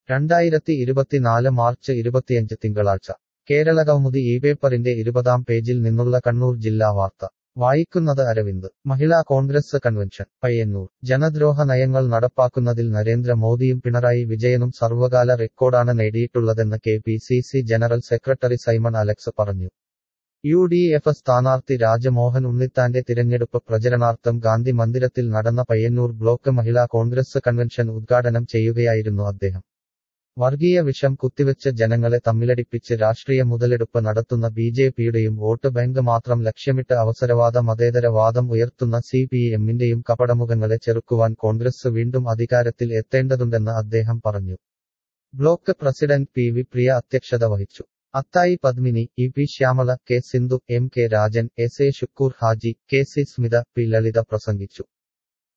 2024 March 25 തിങ്കളാഴ്ച കേരളകൗമുദി പേപ്പറിന്റെ 20-ാം പേജിൽ നിന്നുള്ള കണ്ണൂർ ജില്ലാ വാർത്ത വായിക്കുന്നത് അരവിന്ദ്. മഹിളാ കോൺഗ്രസ് കൺവെൻഷൻ പയ്യന്നൂർ. ജനദ്രോഹ നയങ്ങൾ നടപ്പാക്കുന്നതിൽ നരേന്ദ്ര മോദിയും പിണറായി വിജയനും സർവകാല റെക്കോർഡാണ് നേടിയിട്ടുള്ളതെന്ന് KPCC general secretary Simon Alex പറഞ്ഞു. UDF സ്ഥാനാർത്ഥി രാജമോഹൻ ഉണ്ണിത്താന്റെ തിരഞ്ഞെടുപ്പ് പ്രചരണാർത്ഥം ഗാന്ധി മന്ദിരത്തിൽ നടന്ന പയ്യന്നൂർ ബ്ലോക്ക് മഹിളാ കോൺഗ്രസ് കൺവെൻഷൻ ഉദ്ഘാടനം ചെയ്യുകയായിരുന്നു അദ്ദേഹം. വർഗീയ വിഷം കുത്തിവെച്ച് ജനങ്ങളെ തമ്മിലടിപ്പിച്ച് രാഷ്ട്രീയ മുതലെടുപ്പ് നടത്തുന്ന BJPയുടെയും വോട്ട് ബാങ്ക് മാത്രം ലക്ഷ്യമിട്ട് അവസരവാദ മതേതരവാദം ഉയർത്തുന്ന CPMന്റെയും കപടമുഖങ്ങളെ ചെറുക്കുവാൻ കോൺഗ്രസ് വീണ്ടും അധികാരത്തിൽ എത്തേണ്ടതുണ്ടെന്ന് അദ്ദേഹം പറഞ്ഞു. ബ്ലോക്ക് പ്രസിഡന്റ് PV പ്രിയ അധ്യക്ഷത വഹിച്ചു. അത്തായി Padmini, EP Shyamala, K Sindhu, MK Rajan, SA Shukkur Haji, KC Smitha, P ലളിത പ്രസംഗിച്ചു.